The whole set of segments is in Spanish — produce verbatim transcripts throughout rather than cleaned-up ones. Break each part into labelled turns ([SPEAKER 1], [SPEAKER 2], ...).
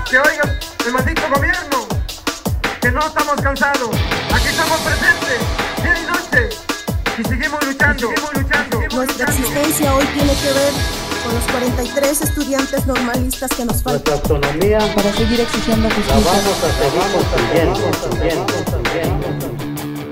[SPEAKER 1] que oiga el maldito gobierno, que no estamos cansados, aquí estamos presentes, día y noche, y seguimos luchando, seguimos luchando. Seguimos
[SPEAKER 2] Nuestra
[SPEAKER 1] luchando.
[SPEAKER 2] existencia hoy tiene que ver con los cuarenta y tres estudiantes normalistas que nos faltan.
[SPEAKER 3] Nuestra autonomía
[SPEAKER 4] para seguir exigiendo justicia.
[SPEAKER 3] La vamos a seguir construyendo, construyendo, construyendo.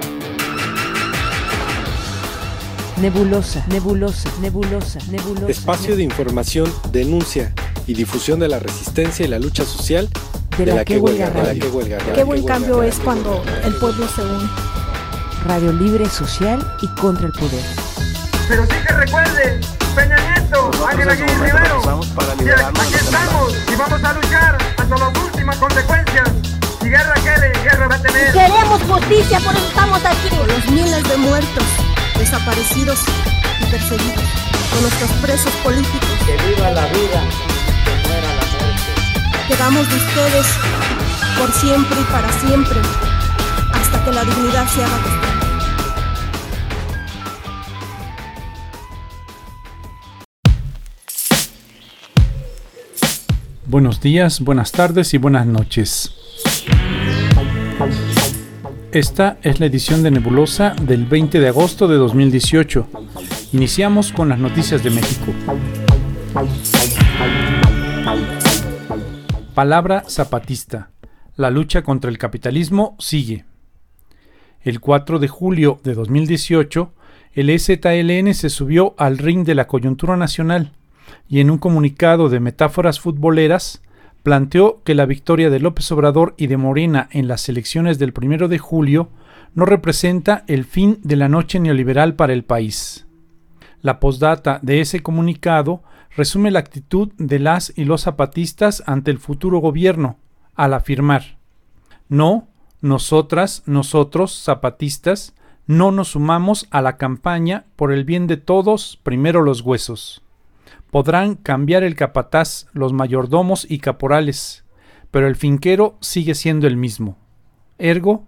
[SPEAKER 4] Nebulosa, nebulosa, nebulosa, nebulosa.
[SPEAKER 5] Espacio de información, denuncia y difusión de la resistencia y la lucha social
[SPEAKER 4] de, de la, la que huelga radio.
[SPEAKER 2] Qué buen cambio es cuando el pueblo se une.
[SPEAKER 4] Radio libre, social y contra el poder.
[SPEAKER 1] Pero sí que recuerden, Peña Nieto, Ángel Aguirre Rivero, aquí estamos y vamos a luchar hasta las últimas consecuencias. Si guerra quiere, guerra va a tener.
[SPEAKER 2] Queremos justicia, por eso estamos aquí. Con los miles de muertos, desaparecidos y perseguidos, con nuestros presos políticos.
[SPEAKER 3] Que viva la vida, que muera la muerte.
[SPEAKER 2] Quedamos de ustedes por siempre y para siempre, hasta que la dignidad se haga costumbre.
[SPEAKER 6] Buenos días, buenas tardes y buenas noches. Esta es la edición de Nebulosa del veinte de agosto de dos mil dieciocho. Iniciamos con las noticias de México. Palabra zapatista. La lucha contra el capitalismo sigue. El cuatro de julio de dos mil dieciocho, el E Z L N se subió al ring de la coyuntura nacional y en un comunicado de metáforas futboleras planteó que la victoria de López Obrador y de Morena en las elecciones del primero de julio no representa el fin de la noche neoliberal para el país. La postdata de ese comunicado resume la actitud de las y los zapatistas ante el futuro gobierno, al afirmar: no, nosotras, nosotros, zapatistas, no nos sumamos a la campaña por el bien de todos, primero los huesos. Podrán cambiar el capataz, los mayordomos y caporales, pero el finquero sigue siendo el mismo. Ergo,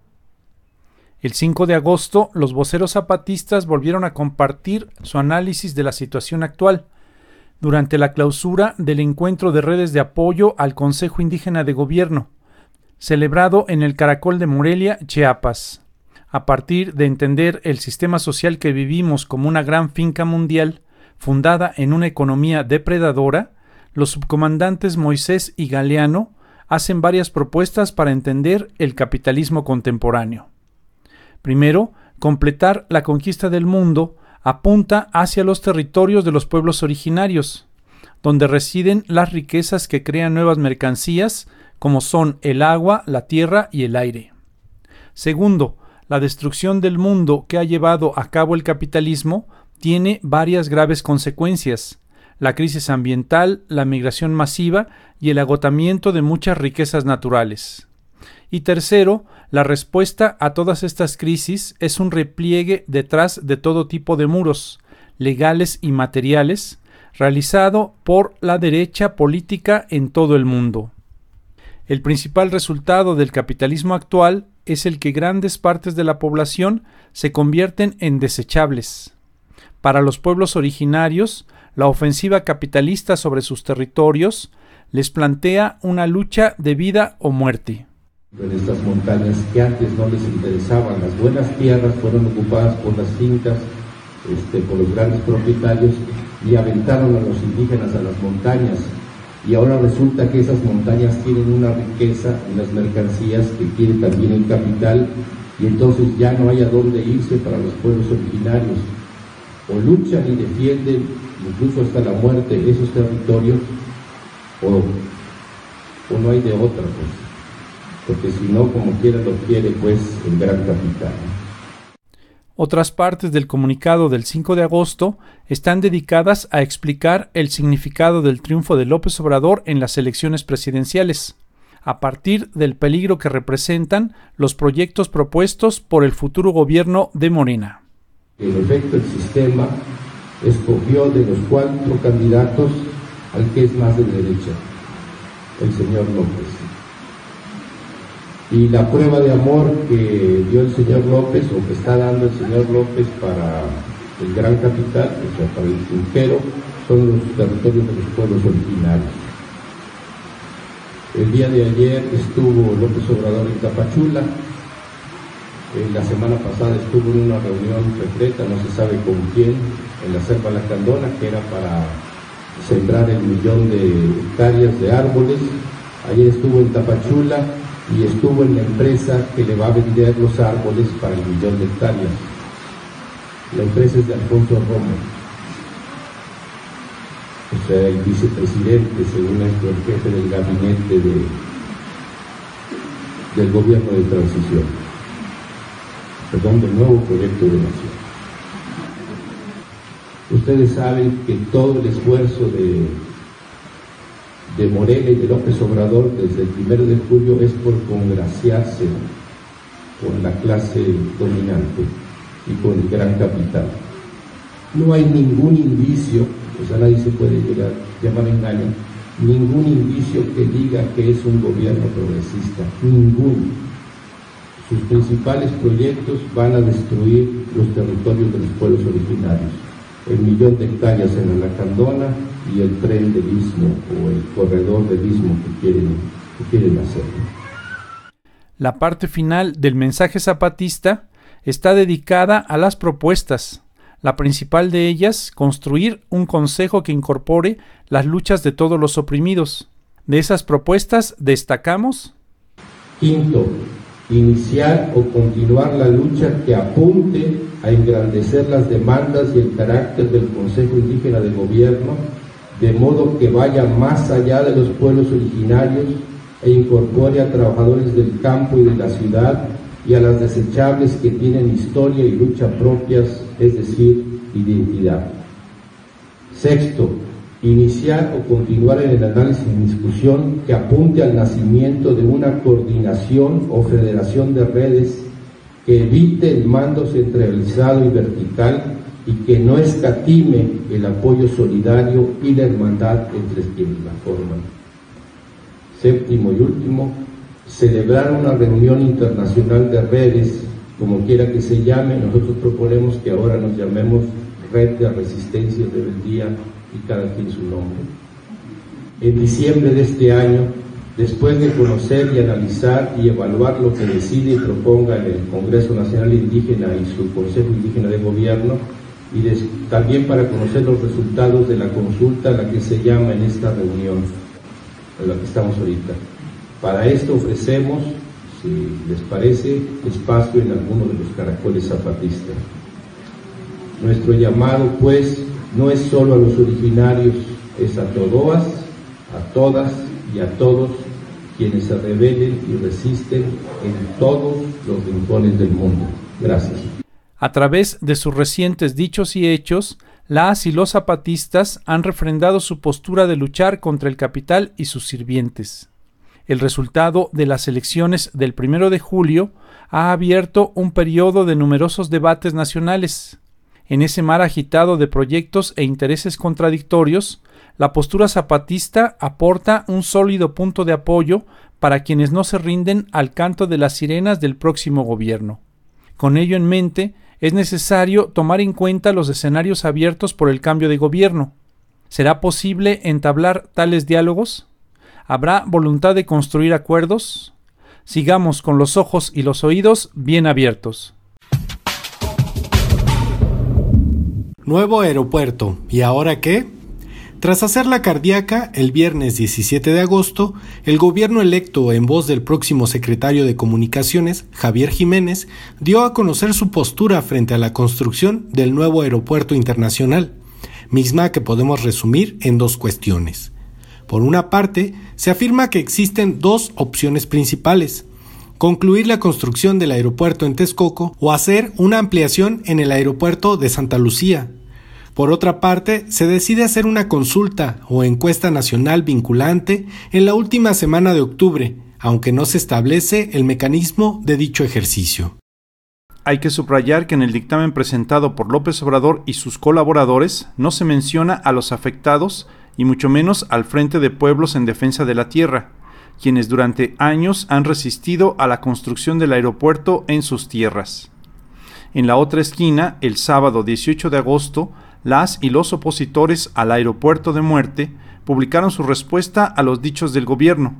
[SPEAKER 6] el cinco de agosto, los voceros zapatistas volvieron a compartir su análisis de la situación actual durante la clausura del encuentro de redes de apoyo al Consejo Indígena de Gobierno, celebrado en el Caracol de Morelia, Chiapas. A partir de entender el sistema social que vivimos como una gran finca mundial, fundada en una economía depredadora, los subcomandantes Moisés y Galeano hacen varias propuestas para entender el capitalismo contemporáneo. Primero, completar la conquista del mundo apunta hacia los territorios de los pueblos originarios, donde residen las riquezas que crean nuevas mercancías, como son el agua, la tierra y el aire. Segundo, la destrucción del mundo que ha llevado a cabo el capitalismo tiene varias graves consecuencias: la crisis ambiental, la migración masiva y el agotamiento de muchas riquezas naturales. Y tercero, la respuesta a todas estas crisis es un repliegue detrás de todo tipo de muros, legales y materiales, realizado por la derecha política en todo el mundo. El principal resultado del capitalismo actual es el que grandes partes de la población se convierten en desechables. Para los pueblos originarios, la ofensiva capitalista sobre sus territorios les plantea una lucha de vida o muerte.
[SPEAKER 7] En estas montañas que antes no les interesaban, las buenas tierras fueron ocupadas por las fincas, este, por los grandes propietarios, y aventaron a los indígenas a las montañas. Y ahora resulta que esas montañas tienen una riqueza, unas mercancías que quiere también el capital, y entonces ya no hay a dónde irse para los pueblos originarios. O luchan y defienden, incluso hasta la muerte, esos territorios, o, o no hay de otra, pues. Porque si no, como quiera lo quiere, pues, el gran capital.
[SPEAKER 6] Otras partes del comunicado del cinco de agosto están dedicadas a explicar el significado del triunfo de López Obrador en las elecciones presidenciales, a partir del peligro que representan los proyectos propuestos por el futuro gobierno de Morena.
[SPEAKER 7] En efecto, el sistema escogió de los cuatro candidatos al que es más de derecha, el señor López. Y la prueba de amor que dio el señor López, o que está dando el señor López para el gran capital, o sea, para el finquero, son los territorios de los pueblos originarios. El día de ayer estuvo López Obrador en Tapachula. Eh, la semana pasada estuvo en una reunión secreta, no se sabe con quién, en la selva Lacandona, que era para sembrar el millón de hectáreas de árboles. Ayer estuvo en Tapachula y estuvo en la empresa que le va a vender los árboles para el millón de hectáreas. La empresa es de Alfonso Romo, o sea, el vicepresidente, según esto, el jefe del gabinete de, del gobierno de transición, perdón, del nuevo proyecto de nación. Ustedes saben que todo el esfuerzo de, de Morena y de López Obrador desde el primero de julio es por congraciarse con la clase dominante y con el gran capital. No hay ningún indicio, o sea, nadie se puede llegar, llamar engaño, ningún indicio que diga que es un gobierno progresista, ninguno. Sus principales proyectos van a destruir los territorios de los pueblos originarios, el millón de hectáreas en la Lacandona y el tren del Istmo o el corredor del Istmo que quieren, que quieren hacer.
[SPEAKER 6] La parte final del mensaje zapatista está dedicada a las propuestas. La principal de ellas, construir un consejo que incorpore las luchas de todos los oprimidos. De esas propuestas destacamos:
[SPEAKER 7] quinto, iniciar o continuar la lucha que apunte a engrandecer las demandas y el carácter del Consejo Indígena de Gobierno, de modo que vaya más allá de los pueblos originarios e incorpore a trabajadores del campo y de la ciudad y a las desechables que tienen historia y lucha propias, es decir, identidad. Sexto, iniciar o continuar en el análisis y discusión que apunte al nacimiento de una coordinación o federación de redes que evite el mando centralizado y vertical y que no escatime el apoyo solidario y la hermandad entre quienes la forman. Séptimo y último, celebrar una reunión internacional de redes, como quiera que se llame. Nosotros proponemos que ahora nos llamemos Red de Resistencia y Rebeldía y cada quien su nombre. En diciembre de este año, después de conocer y analizar y evaluar lo que decide y proponga en el Congreso Nacional Indígena y su Consejo Indígena de Gobierno, y des, también para conocer los resultados de la consulta a la que se llama en esta reunión, en la que estamos ahorita. Para esto ofrecemos, si les parece, espacio en alguno de los caracoles zapatistas. Nuestro llamado, pues, no es solo a los originarios, es a todas, a todas y a todos quienes se rebelen y resisten en todos los rincones del mundo. Gracias.
[SPEAKER 6] A través de sus recientes dichos y hechos, las y los zapatistas han refrendado su postura de luchar contra el capital y sus sirvientes. El resultado de las elecciones del primero de julio ha abierto un periodo de numerosos debates nacionales. En ese mar agitado de proyectos e intereses contradictorios, la postura zapatista aporta un sólido punto de apoyo para quienes no se rinden al canto de las sirenas del próximo gobierno. Con ello en mente, es necesario tomar en cuenta los escenarios abiertos por el cambio de gobierno. ¿Será posible entablar tales diálogos? ¿Habrá voluntad de construir acuerdos? Sigamos con los ojos y los oídos bien abiertos.
[SPEAKER 8] Nuevo aeropuerto. ¿Y ahora qué? Tras hacer la cardíaca, el viernes diecisiete de agosto, el gobierno electo en voz del próximo secretario de Comunicaciones, Javier Jiménez, dio a conocer su postura frente a la construcción del nuevo aeropuerto internacional, misma que podemos resumir en dos cuestiones. Por una parte, se afirma que existen dos opciones principales: concluir la construcción del aeropuerto en Texcoco o hacer una ampliación en el aeropuerto de Santa Lucía. Por otra parte, se decide hacer una consulta o encuesta nacional vinculante en la última semana de octubre, aunque no se establece el mecanismo de dicho ejercicio.
[SPEAKER 6] Hay que subrayar que en el dictamen presentado por López Obrador y sus colaboradores no se menciona a los afectados y mucho menos al Frente de Pueblos en Defensa de la Tierra, quienes durante años han resistido a la construcción del aeropuerto en sus tierras. En la otra esquina, el sábado dieciocho de agosto, las y los opositores al aeropuerto de muerte publicaron su respuesta a los dichos del gobierno,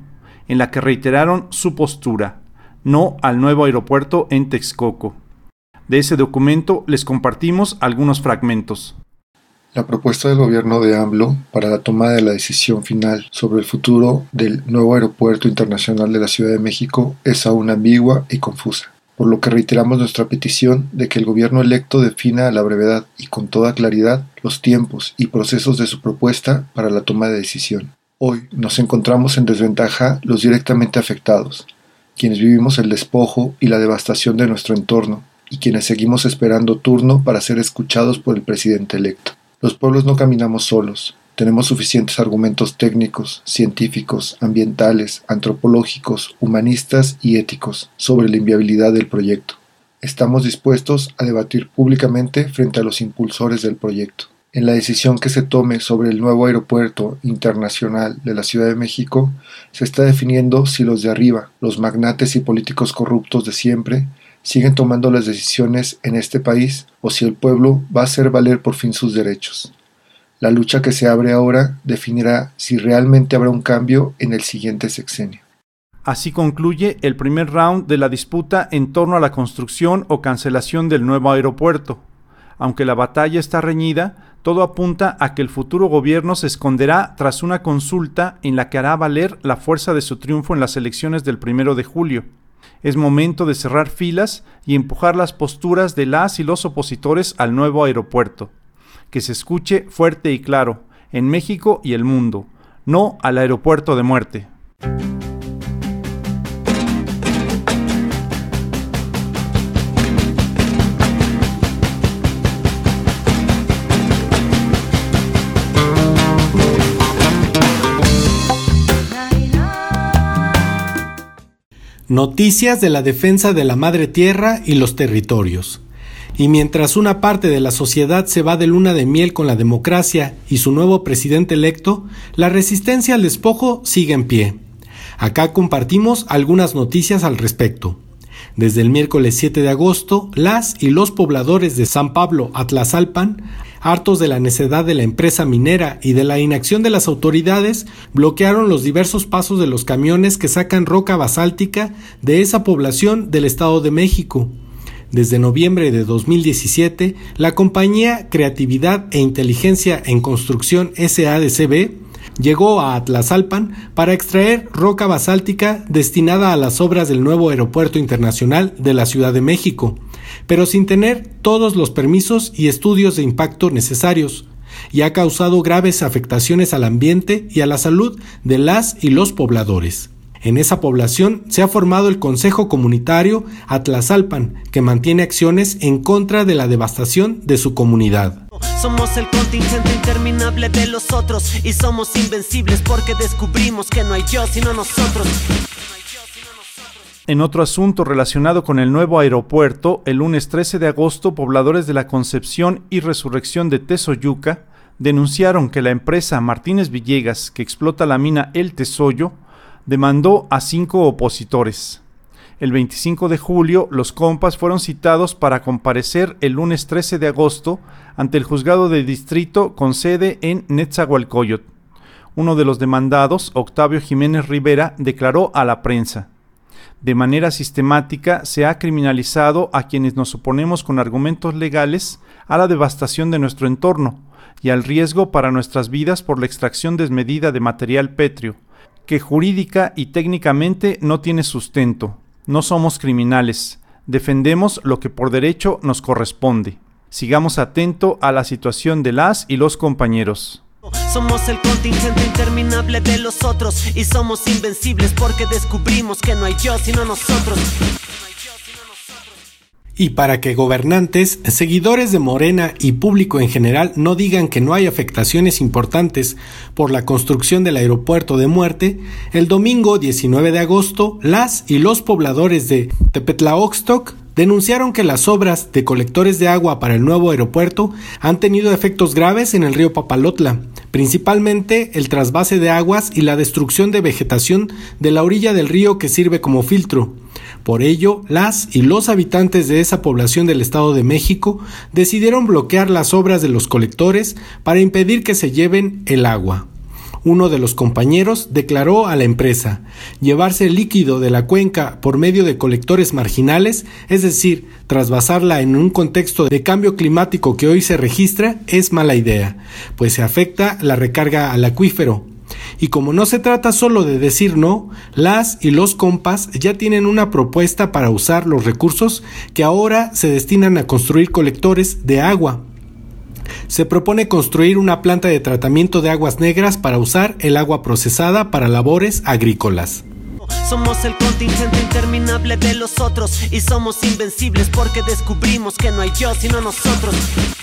[SPEAKER 6] en la que reiteraron su postura: no al nuevo aeropuerto en Texcoco. De ese documento les compartimos algunos fragmentos.
[SPEAKER 9] La propuesta del gobierno de AMLO para la toma de la decisión final sobre el futuro del nuevo aeropuerto internacional de la Ciudad de México es aún ambigua y confusa, por lo que reiteramos nuestra petición de que el gobierno electo defina a la brevedad y con toda claridad los tiempos y procesos de su propuesta para la toma de decisión. Hoy nos encontramos en desventaja los directamente afectados, quienes vivimos el despojo y la devastación de nuestro entorno, y quienes seguimos esperando turno para ser escuchados por el presidente electo. Los pueblos no caminamos solos, tenemos suficientes argumentos técnicos, científicos, ambientales, antropológicos, humanistas y éticos sobre la inviabilidad del proyecto. Estamos dispuestos a debatir públicamente frente a los impulsores del proyecto. En la decisión que se tome sobre el nuevo aeropuerto internacional de la Ciudad de México, se está definiendo si los de arriba, los magnates y políticos corruptos de siempre, siguen tomando las decisiones en este país o si el pueblo va a hacer valer por fin sus derechos. La lucha que se abre ahora definirá si realmente habrá un cambio en el siguiente sexenio.
[SPEAKER 6] Así concluye el primer round de la disputa en torno a la construcción o cancelación del nuevo aeropuerto. Aunque la batalla está reñida, todo apunta a que el futuro gobierno se esconderá tras una consulta en la que hará valer la fuerza de su triunfo en las elecciones del primero de julio. Es momento de cerrar filas y empujar las posturas de las y los opositores al nuevo aeropuerto. Que se escuche fuerte y claro, en México y el mundo, no al aeropuerto de muerte.
[SPEAKER 8] Noticias de la defensa de la madre tierra y los territorios. Y mientras una parte de la sociedad se va de luna de miel con la democracia y su nuevo presidente electo, la resistencia al despojo sigue en pie. Acá compartimos algunas noticias al respecto. Desde el miércoles siete de agosto, las y los pobladores de San Pablo Atlazalpan, hartos de la necedad de la empresa minera y de la inacción de las autoridades, bloquearon los diversos pasos de los camiones que sacan roca basáltica de esa población del Estado de México. Desde noviembre de dos mil diecisiete, la compañía Creatividad e Inteligencia en Construcción S A D C B llegó a Atlazalpan para extraer roca basáltica destinada a las obras del nuevo aeropuerto internacional de la Ciudad de México, pero sin tener todos los permisos y estudios de impacto necesarios, y ha causado graves afectaciones al ambiente y a la salud de las y los pobladores. En esa población se ha formado el Consejo Comunitario Atlazalpan, que mantiene acciones en contra de la devastación de su comunidad.
[SPEAKER 10] Somos el contingente interminable de los otros y somos invencibles porque descubrimos que no hay yo sino nosotros.
[SPEAKER 6] En otro asunto relacionado con el nuevo aeropuerto, el lunes trece de agosto, pobladores de la Concepción y Resurrección de Tezoyuca denunciaron que la empresa Martínez Villegas, que explota la mina El Tesoyo, demandó a cinco opositores. El veinticinco de julio, los compas fueron citados para comparecer el lunes trece de agosto ante el juzgado de distrito con sede en Netzahualcóyotl. Uno de los demandados, Octavio Jiménez Rivera, declaró a la prensa: de manera sistemática se ha criminalizado a quienes nos oponemos con argumentos legales a la devastación de nuestro entorno y al riesgo para nuestras vidas por la extracción desmedida de material pétreo, que jurídica y técnicamente no tiene sustento. No somos criminales, defendemos lo que por derecho nos corresponde. Sigamos atento a la situación de las y los compañeros.
[SPEAKER 10] Somos el contingente interminable de los otros y somos invencibles porque descubrimos que no hay yo sino nosotros.
[SPEAKER 8] Y para que gobernantes, seguidores de Morena y público en general no digan que no hay afectaciones importantes por la construcción del aeropuerto de muerte, el domingo diecinueve de agosto, las y los pobladores de Tepetlaoxtoc denunciaron que las obras de colectores de agua para el nuevo aeropuerto han tenido efectos graves en el río Papalotla, principalmente el trasvase de aguas y la destrucción de vegetación de la orilla del río que sirve como filtro. Por ello, las y los habitantes de esa población del Estado de México decidieron bloquear las obras de los colectores para impedir que se lleven el agua. Uno de los compañeros declaró a la empresa: llevarse el líquido de la cuenca por medio de colectores marginales, es decir, trasvasarla en un contexto de cambio climático que hoy se registra, es mala idea, pues se afecta la recarga al acuífero. Y como no se trata solo de decir no, las y los compas ya tienen una propuesta para usar los recursos que ahora se destinan a construir colectores de agua. Se propone construir una planta de tratamiento de aguas negras para usar el agua procesada para labores agrícolas.
[SPEAKER 10] Somos el contingente interminable de los otros y somos invencibles porque descubrimos que no hay yo sino nosotros.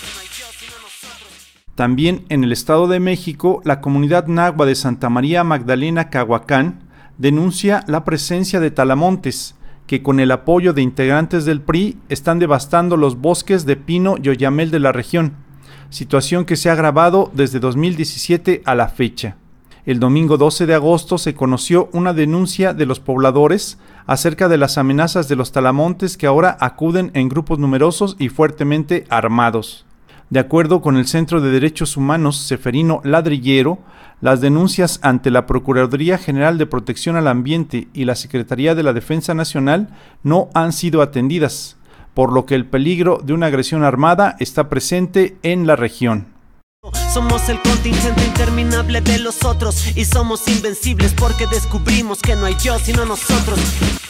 [SPEAKER 6] También en el Estado de México, la comunidad náhuatl de Santa María Magdalena Cahuacán denuncia la presencia de talamontes, que con el apoyo de integrantes del P R I están devastando los bosques de pino y oyamel de la región, situación que se ha agravado desde dos mil diecisiete a la fecha. El domingo doce de agosto se conoció una denuncia de los pobladores acerca de las amenazas de los talamontes que ahora acuden en grupos numerosos y fuertemente armados. De acuerdo con el Centro de Derechos Humanos Ceferino Ladrillero, las denuncias ante la Procuraduría General de Protección al Ambiente y la Secretaría de la Defensa Nacional no han sido atendidas, por lo que el peligro de una agresión armada está presente en la región.
[SPEAKER 10] Somos el contingente interminable de los otros y somos invencibles porque descubrimos que no hay yo sino nosotros.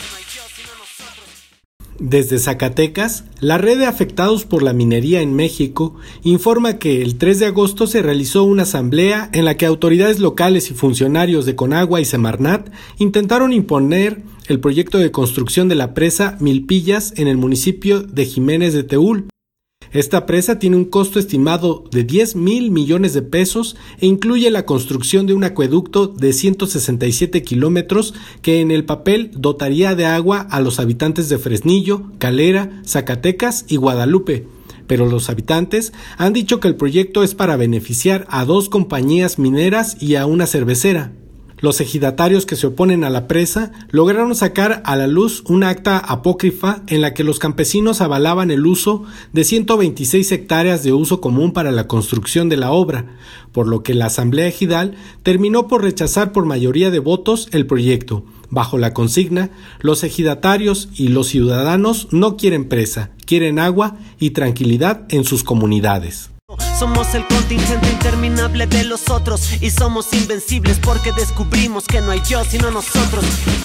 [SPEAKER 8] Desde Zacatecas, la red de afectados por la minería en México informa que el tres de agosto se realizó una asamblea en la que autoridades locales y funcionarios de Conagua y Semarnat intentaron imponer el proyecto de construcción de la presa Milpillas en el municipio de Jiménez de Teúl. Esta presa tiene un costo estimado de diez mil millones de pesos e incluye la construcción de un acueducto de ciento sesenta y siete kilómetros que en el papel dotaría de agua a los habitantes de Fresnillo, Calera, Zacatecas y Guadalupe. Pero los habitantes han dicho que el proyecto es para beneficiar a dos compañías mineras y a una cervecera. Los ejidatarios que se oponen a la presa lograron sacar a la luz una acta apócrifa en la que los campesinos avalaban el uso de ciento veintiséis hectáreas de uso común para la construcción de la obra, por lo que la Asamblea Ejidal terminó por rechazar por mayoría de votos el proyecto. Bajo la consigna, los ejidatarios y los ciudadanos no quieren presa, quieren agua y tranquilidad en sus comunidades.
[SPEAKER 10] Somos el contingente interminable de los otros y somos invencibles porque descubrimos que no hay yo sino nosotros.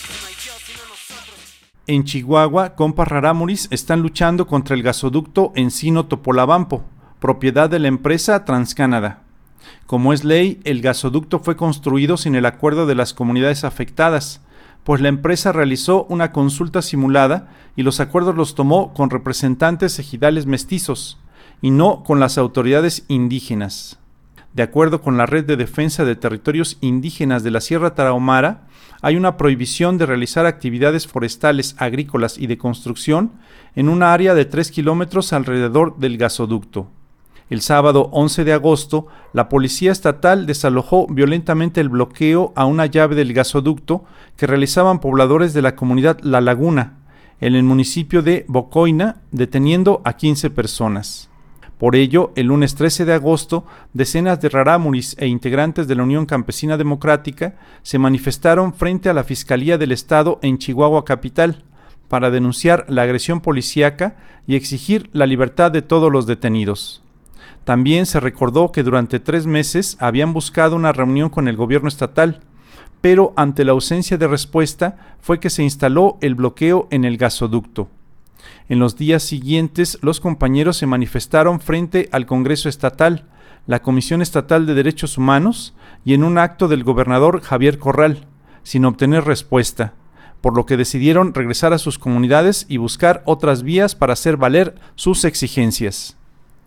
[SPEAKER 6] En Chihuahua, compas rarámuris están luchando contra el gasoducto Encino-Topolobampo, propiedad de la empresa TransCanada. Como es ley, el gasoducto fue construido sin el acuerdo de las comunidades afectadas, pues la empresa realizó una consulta simulada y los acuerdos los tomó con representantes ejidales mestizos y no con las autoridades indígenas. De acuerdo con la Red de Defensa de Territorios Indígenas de la Sierra Tarahumara, hay una prohibición de realizar actividades forestales, agrícolas y de construcción en una área de tres kilómetros alrededor del gasoducto. El sábado once de agosto, la Policía Estatal desalojó violentamente el bloqueo a una llave del gasoducto que realizaban pobladores de la comunidad La Laguna, en el municipio de Bocoina, deteniendo a quince personas. Por ello, el lunes trece de agosto, decenas de rarámuris e integrantes de la Unión Campesina Democrática se manifestaron frente a la Fiscalía del Estado en Chihuahua Capital para denunciar la agresión policíaca y exigir la libertad de todos los detenidos. También se recordó que durante tres meses habían buscado una reunión con el gobierno estatal, pero ante la ausencia de respuesta fue que se instaló el bloqueo en el gasoducto. En los días siguientes, los compañeros se manifestaron frente al Congreso Estatal, la Comisión Estatal de Derechos Humanos y en un acto del gobernador Javier Corral, sin obtener respuesta, por lo que decidieron regresar a sus comunidades y buscar otras vías para hacer valer sus exigencias.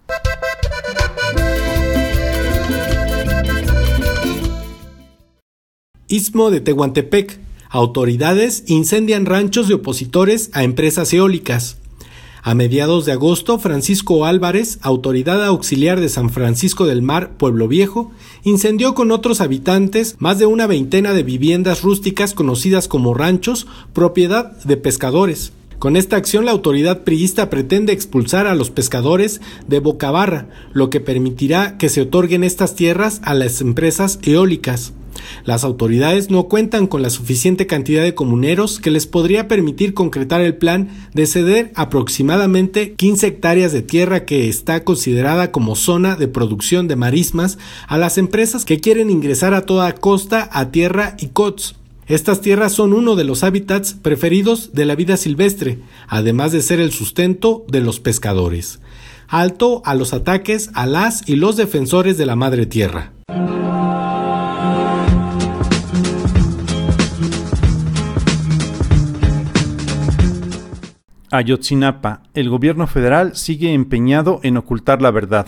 [SPEAKER 8] Istmo de Tehuantepec. Autoridades incendian ranchos de opositores a empresas eólicas. A mediados de agosto, Francisco Álvarez, autoridad auxiliar de San Francisco del Mar, Pueblo Viejo, incendió con otros habitantes más de una veintena de viviendas rústicas conocidas como ranchos, propiedad de pescadores. Con esta acción, la autoridad priista pretende expulsar a los pescadores de Bocabarra, lo que permitirá que se otorguen estas tierras a las empresas eólicas. Las autoridades no cuentan con la suficiente cantidad de comuneros que les podría permitir concretar el plan de ceder aproximadamente quince hectáreas de tierra que está considerada como zona de producción de marismas a las empresas que quieren ingresar a toda costa a tierra y cots. Estas tierras son uno de los hábitats preferidos de la vida silvestre, además de ser el sustento de los pescadores. Alto a los ataques a las y los defensores de la madre tierra.
[SPEAKER 6] Ayotzinapa, el gobierno federal sigue empeñado en ocultar la verdad.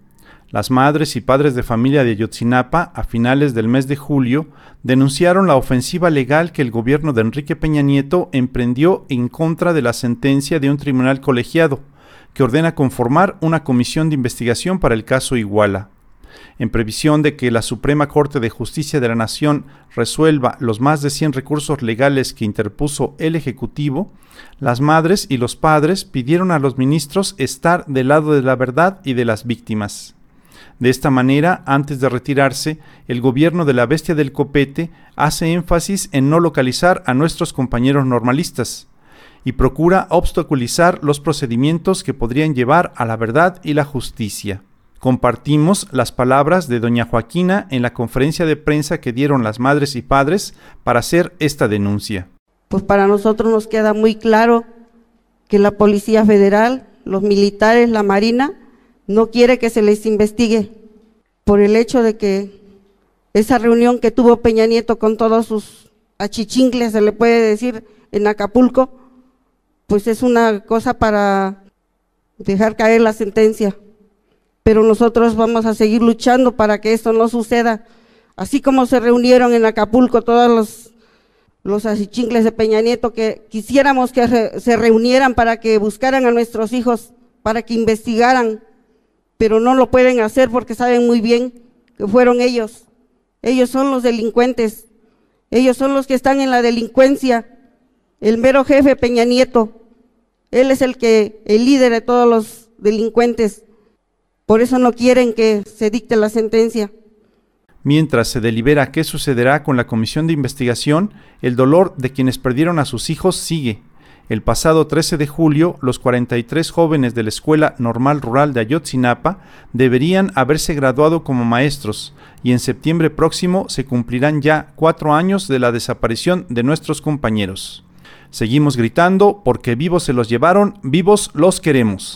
[SPEAKER 6] Las madres y padres de familia de Ayotzinapa, a finales del mes de julio, denunciaron la ofensiva legal que el gobierno de Enrique Peña Nieto emprendió en contra de la sentencia de un tribunal colegiado, que ordena conformar una comisión de investigación para el caso Iguala. En previsión de que la Suprema Corte de Justicia de la Nación resuelva los más de cien recursos legales que interpuso el Ejecutivo, las madres y los padres pidieron a los ministros estar del lado de la verdad y de las víctimas. De esta manera, antes de retirarse, el gobierno de la bestia del copete hace énfasis en no localizar a nuestros compañeros normalistas y procura obstaculizar los procedimientos que podrían llevar a la verdad y la justicia. Compartimos las palabras de doña Joaquina en la conferencia de prensa que dieron las madres y padres para hacer esta denuncia.
[SPEAKER 11] Pues para nosotros nos queda muy claro que la Policía Federal, los militares, la Marina, no quiere que se les investigue por el hecho de que esa reunión que tuvo Peña Nieto con todos sus achichincles, se le puede decir, en Acapulco, pues es una cosa para dejar caer la sentencia. Pero nosotros vamos a seguir luchando para que esto no suceda. Así como se reunieron en Acapulco todos los, los achichincles de Peña Nieto, que quisiéramos que re, se reunieran para que buscaran a nuestros hijos, para que investigaran, pero no lo pueden hacer porque saben muy bien que fueron ellos. Ellos son los delincuentes, ellos son los que están en la delincuencia. El mero jefe Peña Nieto, él es el que, el líder de todos los delincuentes. Por eso no quieren que se dicte la sentencia.
[SPEAKER 6] Mientras se delibera qué sucederá con la comisión de investigación, el dolor de quienes perdieron a sus hijos sigue. El pasado trece de julio, los cuarenta y tres jóvenes de la Escuela Normal Rural de Ayotzinapa deberían haberse graduado como maestros, y en septiembre próximo se cumplirán ya cuatro años de la desaparición de nuestros compañeros. Seguimos gritando porque vivos se los llevaron, vivos los queremos.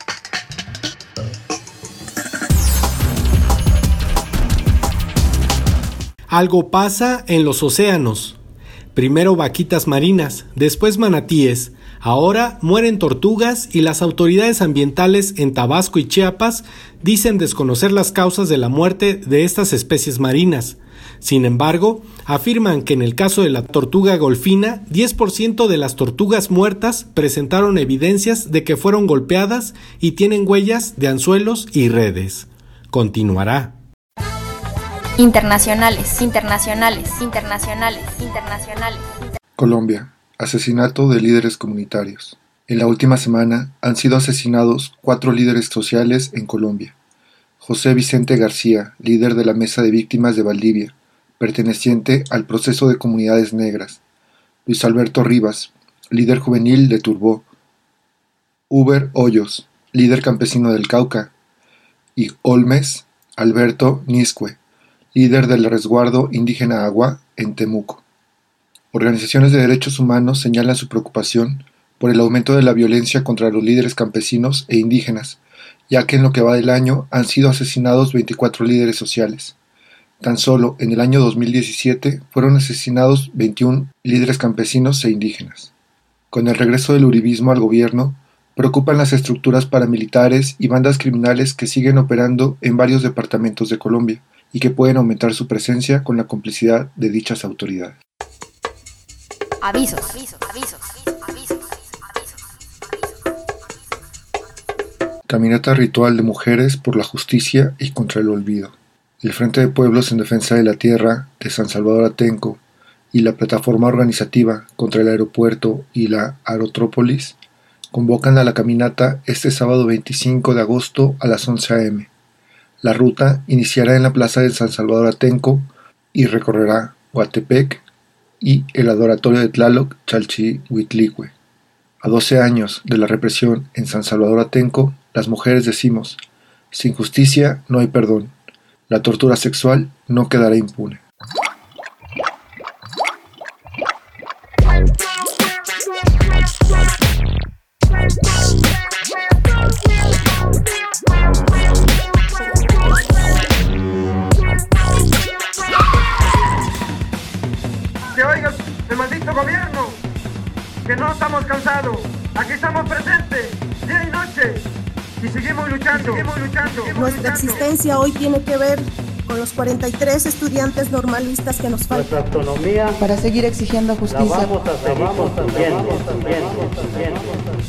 [SPEAKER 8] Algo pasa en los océanos. Primero vaquitas marinas, después manatíes, ahora mueren tortugas y las autoridades ambientales en Tabasco y Chiapas dicen desconocer las causas de la muerte de estas especies marinas. Sin embargo, afirman que en el caso de la tortuga golfina, diez por ciento de las tortugas muertas presentaron evidencias de que fueron golpeadas y tienen huellas de anzuelos y redes. Continuará.
[SPEAKER 12] Internacionales, internacionales, internacionales, internacionales.
[SPEAKER 9] Colombia. Asesinato de líderes comunitarios. En la última semana han sido asesinados cuatro líderes sociales en Colombia. José Vicente García, líder de la Mesa de Víctimas de Valdivia, perteneciente al Proceso de Comunidades Negras. Luis Alberto Rivas, líder juvenil de Turbó. Uber Hoyos, líder campesino del Cauca. Y Olmes Alberto Niscue, líder del resguardo indígena Agua en Temuco. Organizaciones de derechos humanos señalan su preocupación por el aumento de la violencia contra los líderes campesinos e indígenas, ya que en lo que va del año han sido asesinados veinticuatro líderes sociales. Tan solo en el año dos mil diecisiete fueron asesinados veintiún líderes campesinos e indígenas. Con el regreso del uribismo al gobierno, preocupan las estructuras paramilitares y bandas criminales que siguen operando en varios departamentos de Colombia y que pueden aumentar su presencia con la complicidad de dichas autoridades.
[SPEAKER 12] Avisos, avisos, avisos, avisos, avisos, avisos.
[SPEAKER 9] Caminata ritual de mujeres por la justicia y contra el olvido. El Frente de Pueblos en Defensa de la Tierra de San Salvador Atenco y la Plataforma Organizativa contra el Aeropuerto y la Aerotrópolis convocan a la caminata este sábado veinticinco de agosto a las once a eme La ruta iniciará en la plaza de San Salvador Atenco y recorrerá Huatepec y el adoratorio de Tlaloc Chalchihuitlicue. A doce años de la represión en San Salvador Atenco, las mujeres decimos: sin justicia no hay perdón. La tortura sexual no quedará impune.
[SPEAKER 1] Que oiga el maldito gobierno, que no estamos cansados, aquí estamos presentes, día y noche, y seguimos luchando, seguimos luchando. Seguimos
[SPEAKER 2] Nuestra
[SPEAKER 1] luchando.
[SPEAKER 2] existencia hoy tiene que ver con los cuarenta y tres estudiantes normalistas que nos faltan.
[SPEAKER 3] Nuestra autonomía
[SPEAKER 13] para seguir exigiendo
[SPEAKER 3] la
[SPEAKER 13] justicia.
[SPEAKER 3] vamos a seguir construyendo, construyendo, construyendo.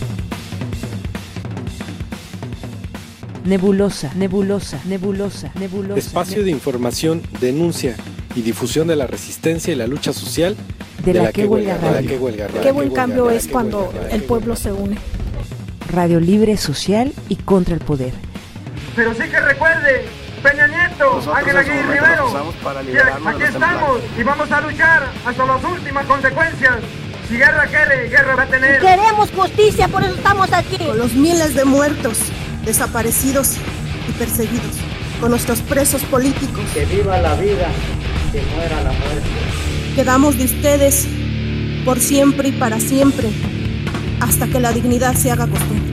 [SPEAKER 4] Nebulosa, nebulosa, nebulosa, nebulosa.
[SPEAKER 5] Espacio de información, denuncia y difusión de la resistencia y la lucha social
[SPEAKER 4] de, de la, la que huelga
[SPEAKER 5] radio.
[SPEAKER 4] radio.
[SPEAKER 5] Qué huelga radio.
[SPEAKER 2] Qué buen cambio es cuando el pueblo se une.
[SPEAKER 4] Radio libre, social y contra el poder.
[SPEAKER 1] Pero sí que recuerde, Peña Nieto, Ángel Aguirre Rivero, que aquí estamos y vamos a luchar hasta las últimas consecuencias. Si guerra quiere, guerra va a tener.
[SPEAKER 2] Queremos justicia, por eso estamos aquí. Con los miles de muertos, desaparecidos y perseguidos, con nuestros presos políticos.
[SPEAKER 3] Que viva la vida, que muera la muerte.
[SPEAKER 2] Quedamos de ustedes por siempre y para siempre, hasta que la dignidad se haga costumbre.